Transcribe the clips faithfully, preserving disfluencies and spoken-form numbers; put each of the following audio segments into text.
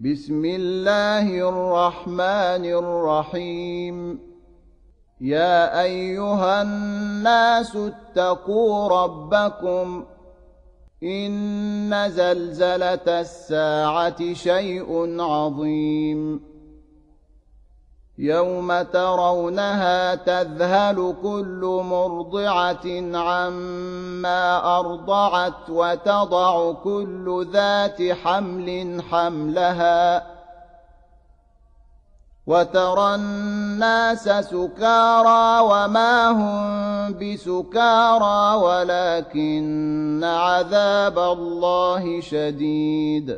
بسم الله الرحمن الرحيم يا أيها الناس اتقوا ربكم إن زلزلة الساعة شيء عظيم يوم ترونها تذهل كل مرضعة عما أرضعت وتضع كل ذات حمل حملها وترى الناس سكارى وما هم بسكارى ولكن عذاب الله شديد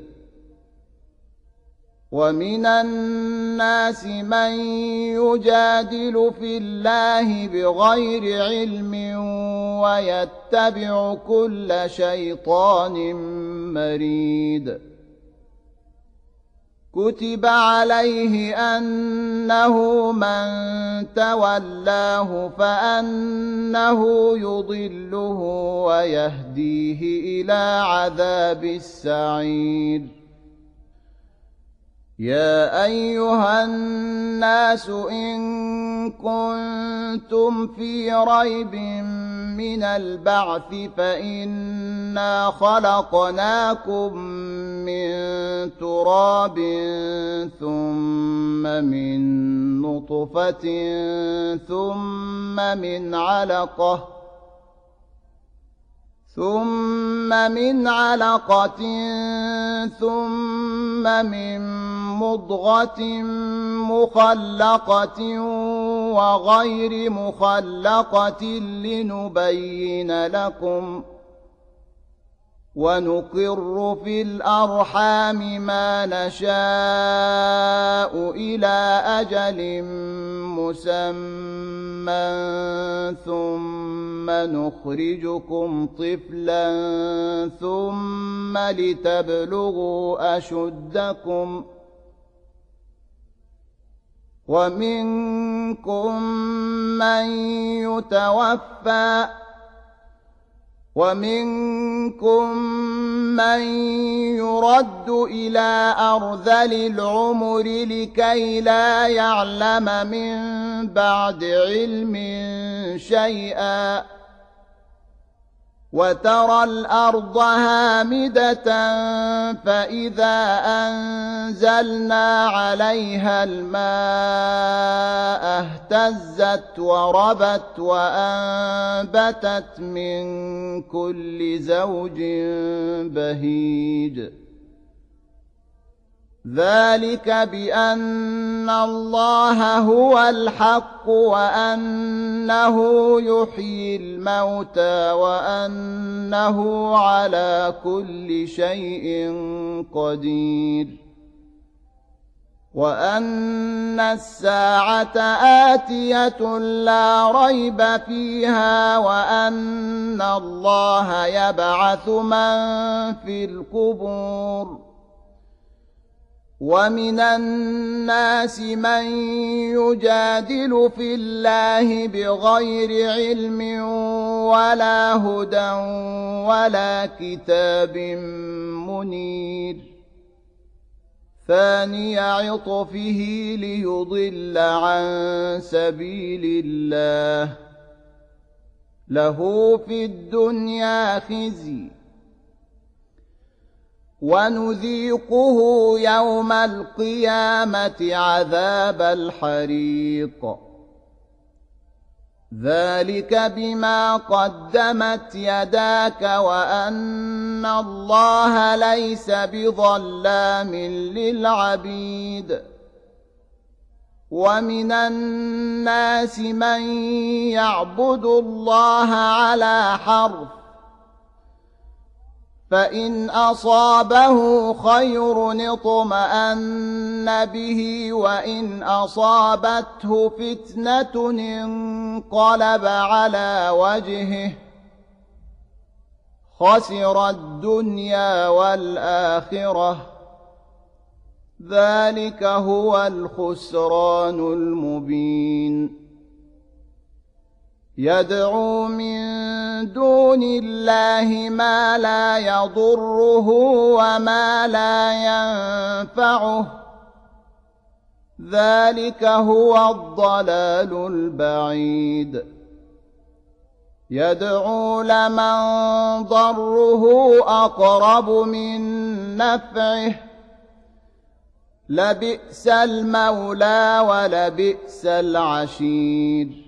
ومن الناس من يجادل في الله بغير علم ويتبع كل شيطان مريد كتب عليه أنه من تولاه فأنه يضله ويهديه إلى عذاب السعير يا أيها الناس إن كنتم في ريب من البعث فإنا خلقناكم من تراب ثم من نطفة ثم من علقة ثم من علقة ثم من مضغة مخلقة وغير مخلقة لنبين لكم ونقر في الأرحام ما نشاء إلى أجل مسمى ثم نخرجكم طفلا ثم لتبلغوا أشدكم ومنكم من يتوفى ومنكم من يرد إلى أرذل العمر لكي لا يعلم من بعد علم شيئا وترى الأرض هامدة فإذا أنزلنا عليها الماء اهتزت وربت وأنبتت من كل زوج بهيج ذلك بأن الله هو الحق وأنه يحيي الموتى وأنه على كل شيء قدير وأن الساعة آتية لا ريب فيها وأن الله يبعث من في القبور ومن الناس من يجادل في الله بغير علم ولا هدى ولا كتاب منير ثاني عطفه ليضل عن سبيل الله له في الدنيا خزي ونذيقه يوم القيامة عذاب الحريق ذلك بما قدمت يداك وأن الله ليس بظلام للعبيد ومن الناس من يعبد الله على حرف فإن أصابه خير اطمأن به وإن أصابته فتنة انقلب على وجهه خسر الدنيا والآخرة ذلك هو الخسران المبين يدعو من دون الله ما لا يضره وما لا ينفعه ذلك هو الضلال البعيد يدعو لمن ضره أقرب من نفعه لبئس المولى ولبئس العشير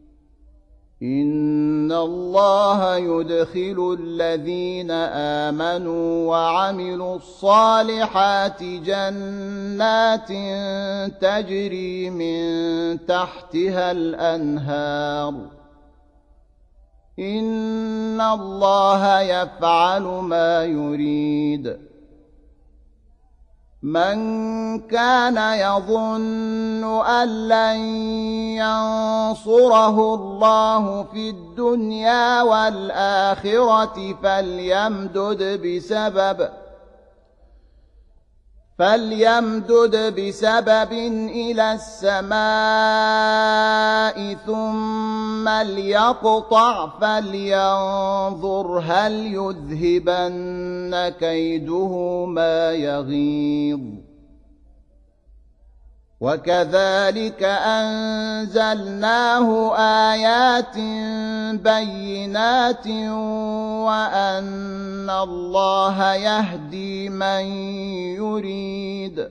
إن الله يدخل الذين آمنوا وعملوا الصالحات جنات تجري من تحتها الأنهار إن الله يفعل ما يريد من كان يظن أن لن ينصره الله في الدنيا والآخرة فليمدد بسبب فليمدد بسبب إلى السماء ثم ليقطع فلينظر هل يذهبن كيده ما يغيظ وكذلك أنزلناه آيات بينات وأن الله يهدي من يريد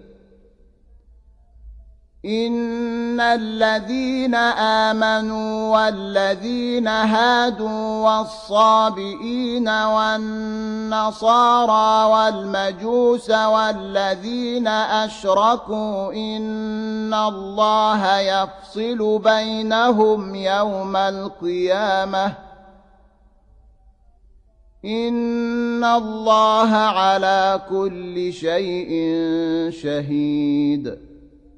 إن الذين آمنوا والذين هادوا والصابئين والنصارى والمجوس والذين أشركوا إن الله يفصل بينهم يوم القيامة إن الله على كل شيء شهيد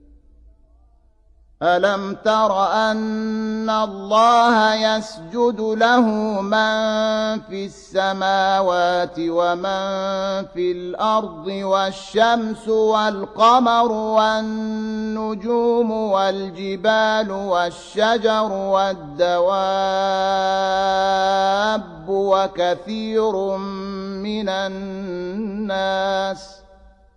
ألم تر أن الله يسجد له من في السماوات ومن في الأرض والشمس والقمر والنجوم والجبال والشجر والدواب وكثير من الناس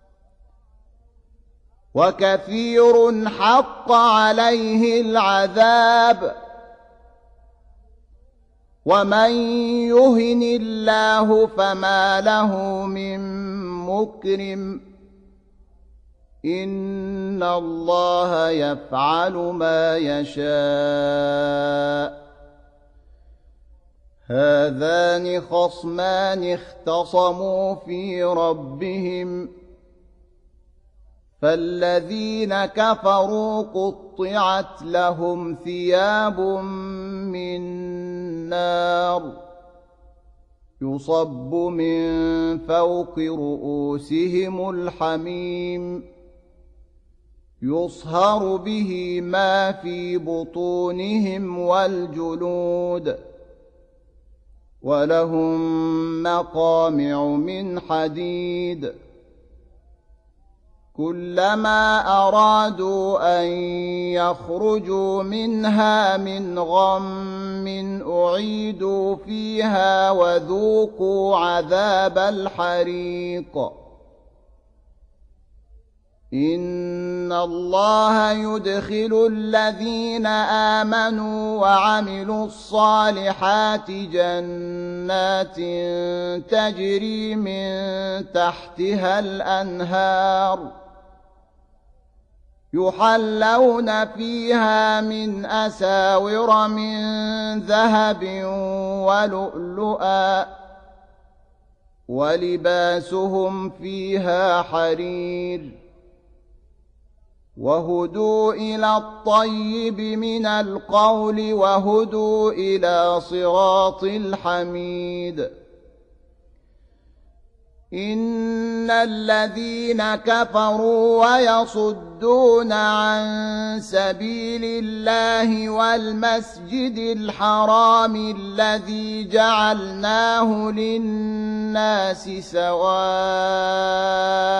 وكثير حق عليه العذاب ومن يهن الله فما له من مكرم إن الله يفعل ما يشاء هذان خصمان اختصموا في ربهم فالذين كفروا قطعت لهم ثياب من نار يصب من فوق رؤوسهم الحميم يصهر به ما في بطونهم والجلود ولهم مقامع من حديد كلما أرادوا أن يخرجوا منها من غم أعيدوا فيها وذوقوا عذاب الحريق إن الله يدخل الذين آمنوا وعملوا الصالحات جنات تجري من تحتها الأنهار يحلون فيها من أساور من ذهب ولؤلؤا ولباسهم فيها حرير وهدوا إلى الطيب من القول وهدوا إلى صراط الحميد إن الذين كفروا ويصدون عن سبيل الله والمسجد الحرام الذي جعلناه للناس سواء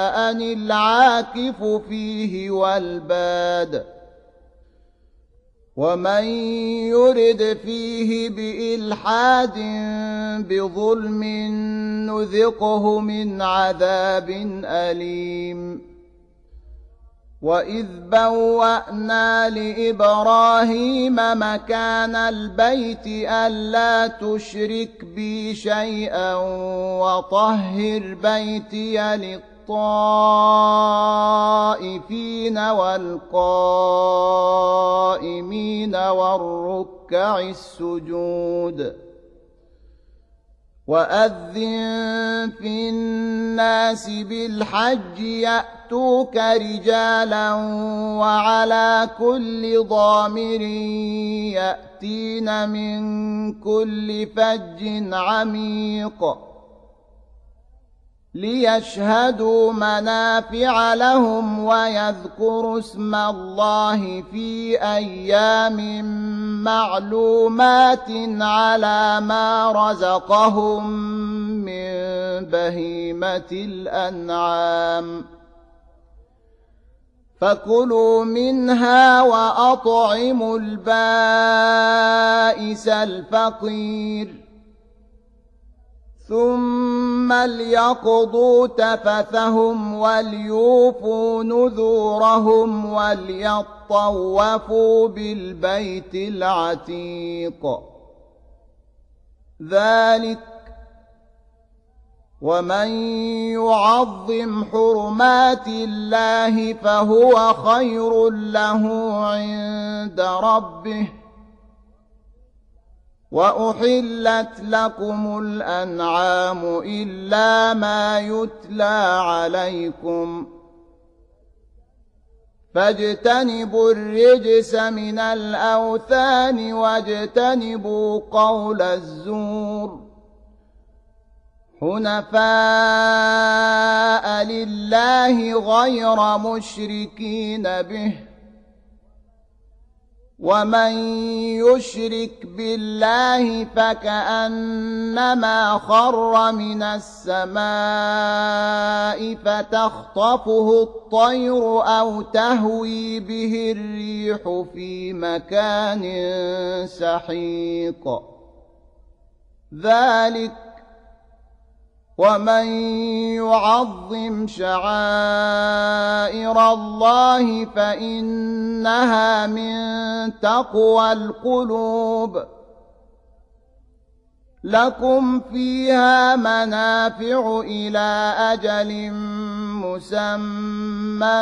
العاكف فيه والباد ومن يرد فيه بإلحاد بظلم نذقه من عذاب أليم وإذ بوأنا لإبراهيم مكان البيت ألا تشرك بي شيئا وطهر بيتي للطائفين والقائمين والركع السجود وأذن في الناس بالحج يأتوك رجالا وعلى كل ضامر يأتين من كل فج عميق ليشهدوا منافع لهم ويذكروا اسم الله في أيام معلومات على ما رزقهم من بهيمة الأنعام فكلوا منها وأطعموا البائس الفقير ثم ليقضوا تفثهم وليوفوا نذورهم وليطوفوا بالبيت العتيق ذلك ومن يعظم حرمات الله فهو خير له عند ربه وأحلت لكم الأنعام إلا ما يتلى عليكم فاجتنبوا الرجس من الأوثان واجتنبوا قول الزور حنفاء لله غير مشركين به ومن يشرك بالله فكأنما خر من السماء فتخطفه الطير أو تهوي به الريح في مكان سحيق ذلك ومن يعظم شعائر الله فإنها من تقوى القلوب لكم فيها منافع إلى أجل مسمى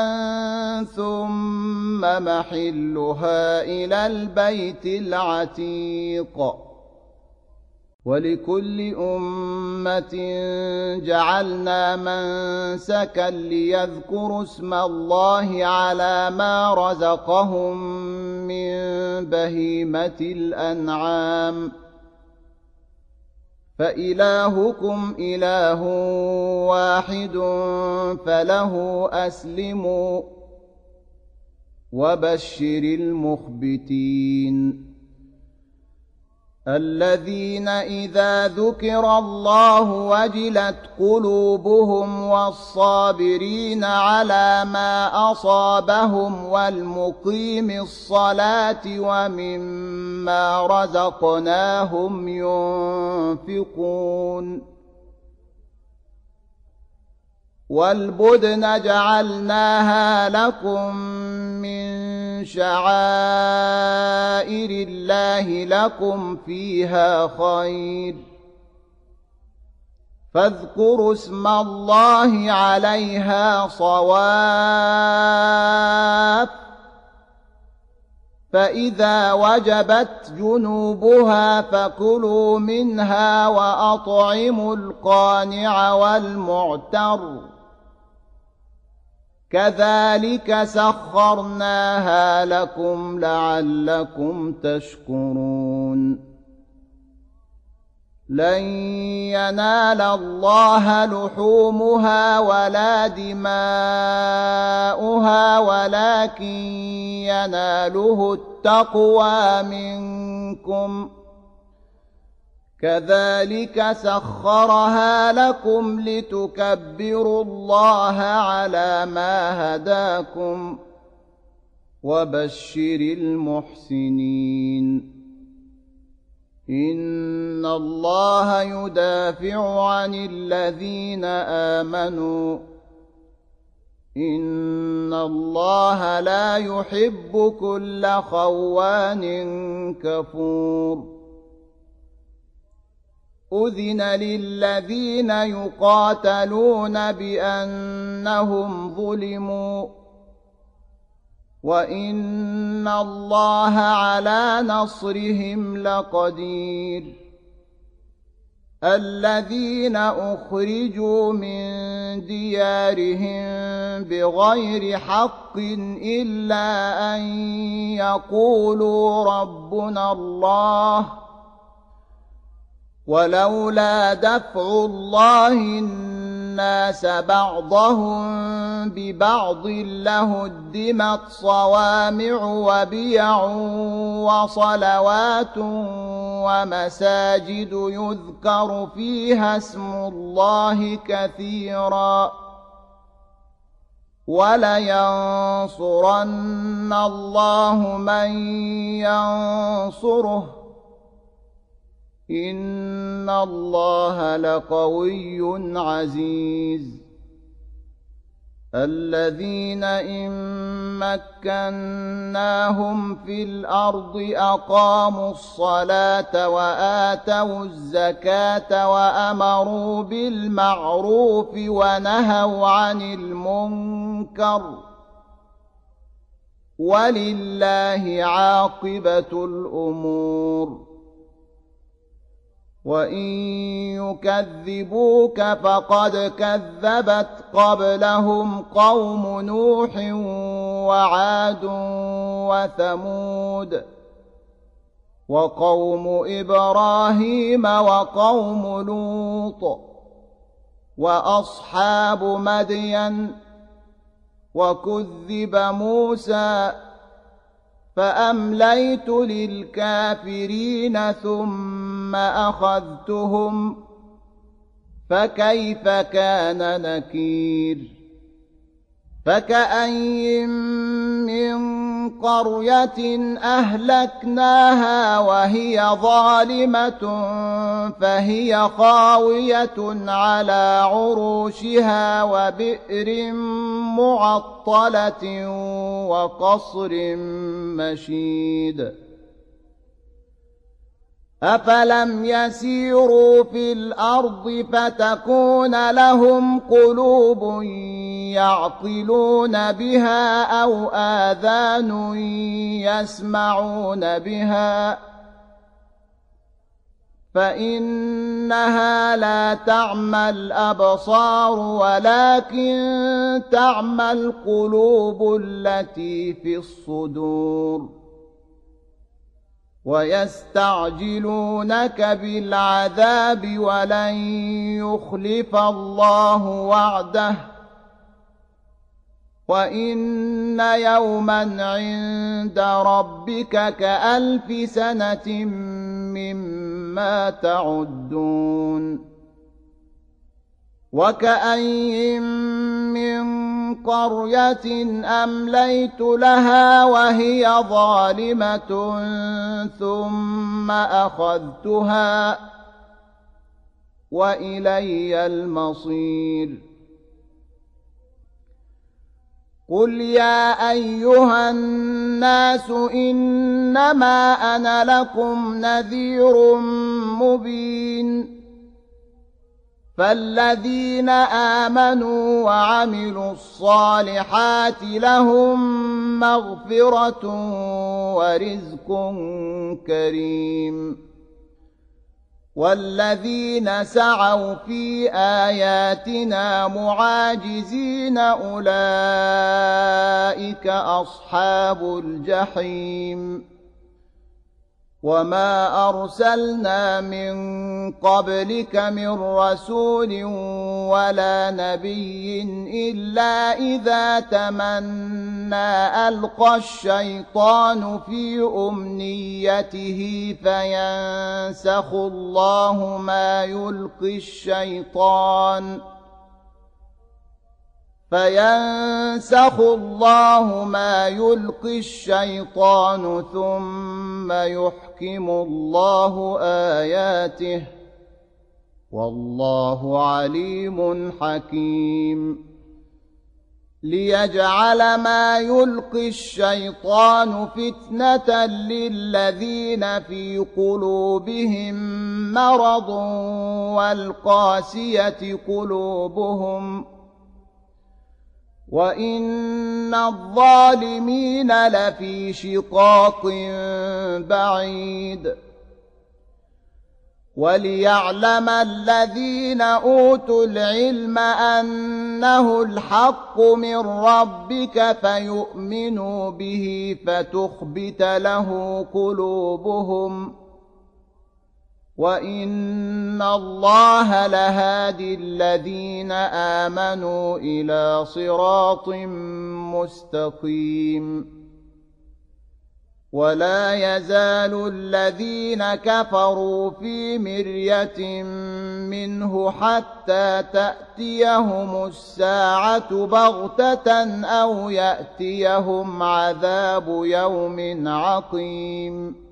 ثم محلها إلى البيت العتيق ولكل أمة جعلنا منسكا ليذكروا اسم الله على ما رزقهم من بهيمة الأنعام فإلهكم إله واحد فله أسلموا وبشر المخبتين الذين إذا ذكر الله وجلت قلوبهم والصابرين على ما أصابهم والمقيم الصلاة ومما رزقناهم ينفقون والبدن جعلناها لكم من شعائر الله لكم فيها خير فاذكروا اسم الله عليها صواف فإذا وجبت جنوبها فكلوا منها وأطعموا القانع والمعتر كذلك سخرناها لكم لعلكم تشكرون لن ينال الله لحومها ولا دماؤها ولكن يناله التقوى منكم كذلك سخرها لكم لتكبروا الله على ما هداكم وبشر المحسنين إن الله يدافع عن الذين آمنوا إن الله لا يحب كل خوان كفور أذن للذين يقاتلون بأنهم ظلموا وإن الله على نصرهم لقدير الذين أخرجوا من ديارهم بغير حق إلا أن يقولوا ربنا الله ولولا دفع الله الناس بعضهم ببعض لهدمت صوامع وبيع وصلوات ومساجد يذكر فيها اسم الله كثيرا ولينصرن الله من ينصره إن الله لقوي عزيز الذين إن مكناهم في الأرض أقاموا الصلاة وآتوا الزكاة وأمروا بالمعروف ونهوا عن المنكر ولله عاقبة الأمور وإن يكذبوك فقد كذبت قبلهم قوم نوح وعاد وثمود وقوم إبراهيم وقوم لوط وأصحاب مدين وكذب موسى فأمليت للكافرين ثم أخذتهم فكيف كان نكير فكأين من قرية أهلكناها وهي ظالمة فهي خاوية على عروشها وبئر معطلة وقصر مشيد أفلم يسيروا في الأرض فتكون لهم قلوب يعقلون بها أو آذان يسمعون بها فإنها لا تعمى الأبصار ولكن تعمى القلوب التي في الصدور ويستعجلونك بالعذاب ولن يخلف الله وعده وإن يوما عند ربك كألف سنة مما تعدون وكأين من قرية أمليت لها وهي ظالمة ثم أخذتها وإلي المصير قل يا أيها الناس إنما أنا لكم نذير مبين فالذين آمنوا وعملوا الصالحات لهم مغفرة ورزق كريم والذين سعوا في آياتنا معاجزين أولئك أصحاب الجحيم وما أرسلنا من قبلك من رسول ولا نبي إلا إذا تمنى ألقى الشيطان في أمنيته فينسخ الله ما يلقي الشيطان فينسخ الله ما يلقي الشيطان ثم يحكم الله آياته والله عليم حكيم ليجعل ما يلقي الشيطان فتنة للذين في قلوبهم مرض والقاسية قلوبهم وإن الظالمين لفي شقاق بعيد وليعلم الذين أوتوا العلم أنه الحق من ربك فيؤمنوا به فتخبت له قلوبهم وإن الله لهادي الذين آمنوا إلى صراط مستقيم ولا يزال الذين كفروا في مرية منه حتى تأتيهم الساعة بغتة أو يأتيهم عذاب يوم عقيم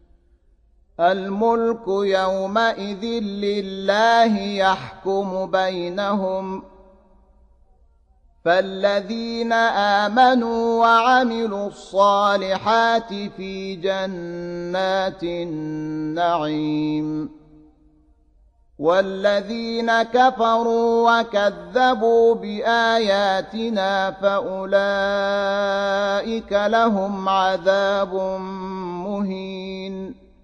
الملك يومئذ لله يحكم بينهم فالذين آمنوا وعملوا الصالحات في جنات النعيم والذين كفروا وكذبوا بآياتنا فأولئك لهم عذاب مهين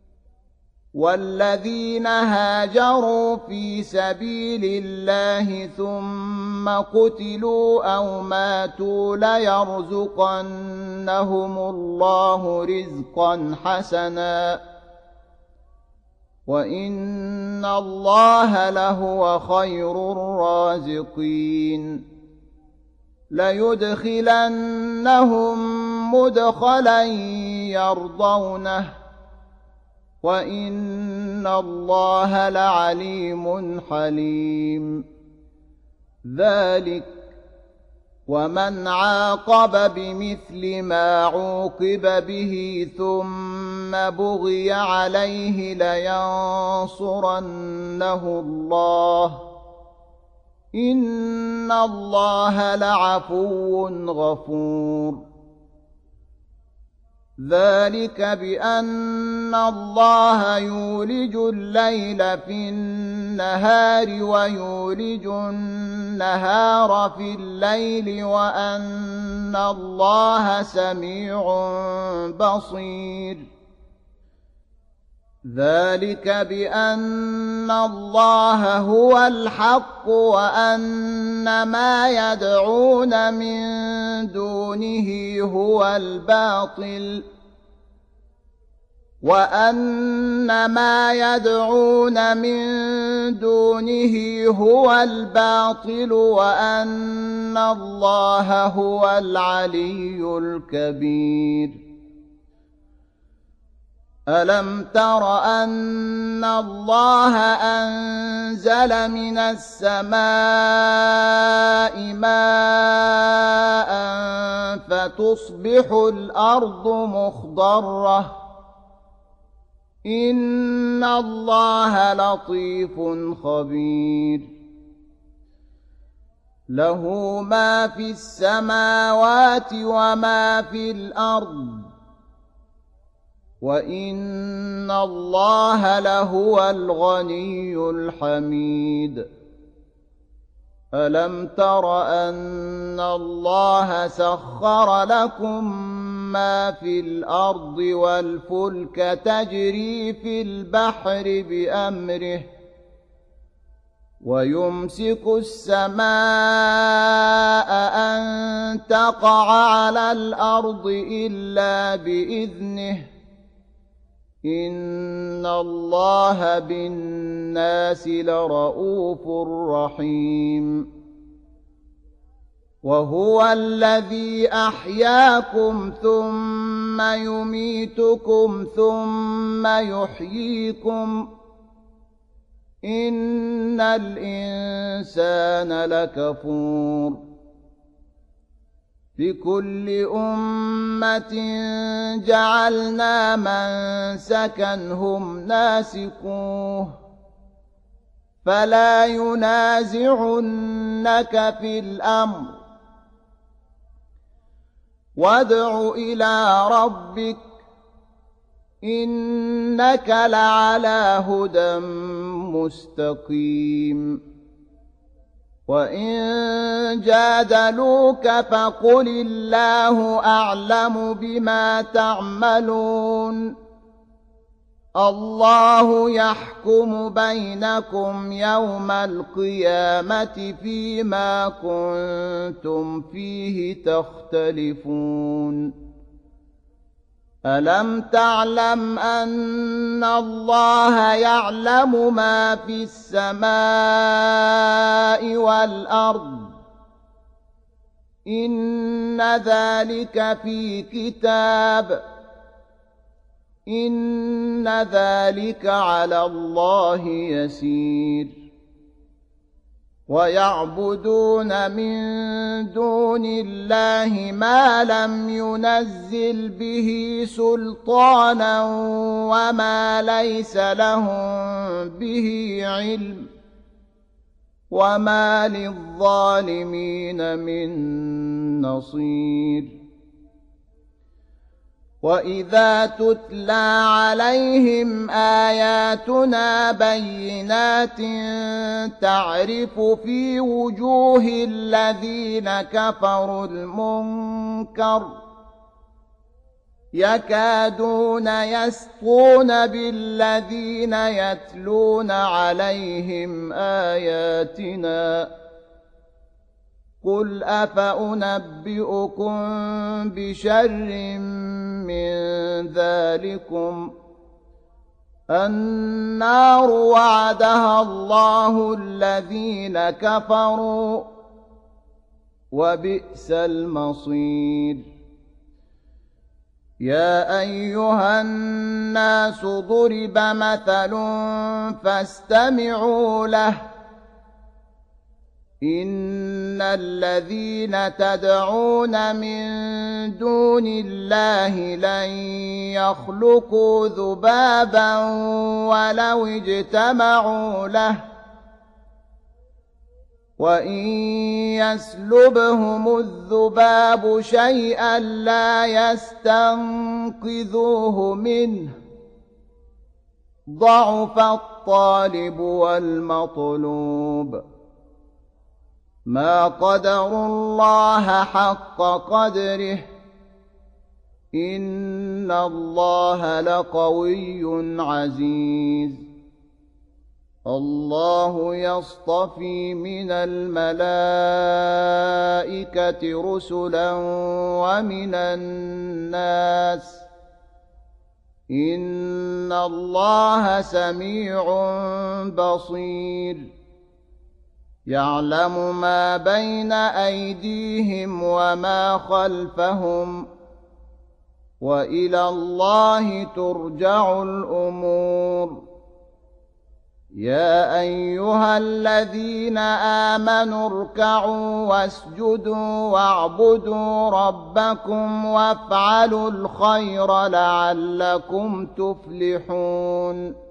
والذين هاجروا في سبيل الله ثم قتلوا أو ماتوا ليرزقنهم الله رزقا حسنا وإن الله لهو خير الرازقين ليدخلنهم مدخلا يرضونه وإن الله لعليم حليم ذلك ومن عاقب بمثل ما عوقب به ثم بغي عليه لينصرنه الله إن الله لعفو غفور ذلك بأن الله يولج الليل في النهار ويولج النهار في الليل وأن الله سميع بصير ذلك بأن الله هو الحق وأن ما يدعون من دونه هو الباطل وأن ما يدعون من دونه هو الباطل وأن الله هو العلي الكبير ألم تر أن الله أنزل من السماء ماء فتصبح الأرض مخضرة إن الله لطيف خبير له ما في السماوات وما في الأرض وإن الله لهو الغني الحميد ألم تر أن الله سخر لكم ما في الأرض والفلك تجري في البحر بأمره ويمسك السماء أن تقع على الأرض إلا بإذنه إن الله بالناس لرءوف رحيم وهو الذي أحياكم ثم يميتكم ثم يحييكم إن الإنسان لكفور لكل أمة جعلنا منسكا هم ناسكوه فلا ينازعنك في الأمر وادع إلى ربك إنك لعلى هدى مستقيم وإن جادلوك فقل الله أعلم بما تعملون الله يحكم بينكم يوم القيامة فيما كنتم فيه تختلفون ألم تعلم أن الله يعلم ما في السماء والأرض إن ذلك في كتاب إن ذلك على الله يسير ويعبدون من دون الله ما لم ينزل به سلطانا وما ليس لهم به علم وما للظالمين من نصير وإذا تتلى عليهم آياتنا بينات تعرف في وجوه الذين كفروا المنكر يكادون يسطون بالذين يتلون عليهم آياتنا قل أفأنبئكم بشر من ذلكم النار وعدها الله الذين كفروا وبئس المصير يا أيها الناس ضرب مثل فاستمعوا له إن الذين تدعون من دون الله لن يخلقوا ذبابا ولو اجتمعوا له وإن يسلبهم الذباب شيئا لا يستنقذوه منه ضعف الطالب والمطلوب ما قدروا الله حق قدره إن الله لقوي عزيز الله يصطفي من الملائكة رسلا ومن الناس إن الله سميع بصير يعلم ما بين أيديهم وما خلفهم وإلى الله ترجع الأمور يا أيها الذين آمنوا اركعوا واسجدوا واعبدوا ربكم وافعلوا الخير لعلكم تفلحون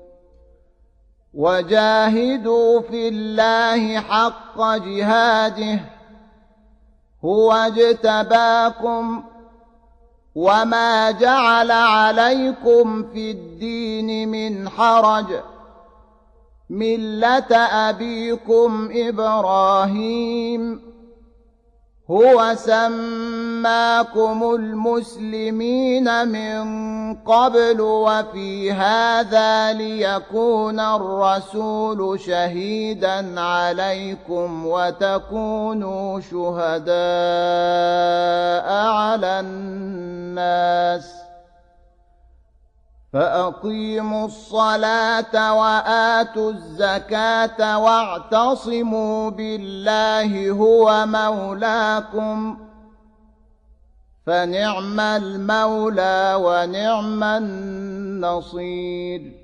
وجاهدوا في الله حق جهاده هو اجتباكم وما جعل عليكم في الدين من حرج ملة أبيكم إبراهيم هو سماكم المسلمين من قبل وفي هذا ليكون الرسول شهيدا عليكم وتكونوا شهداء على الناس فأقيموا الصلاة وآتوا الزكاة واعتصموا بالله هو مولاكم فنعم المولى ونعم النصير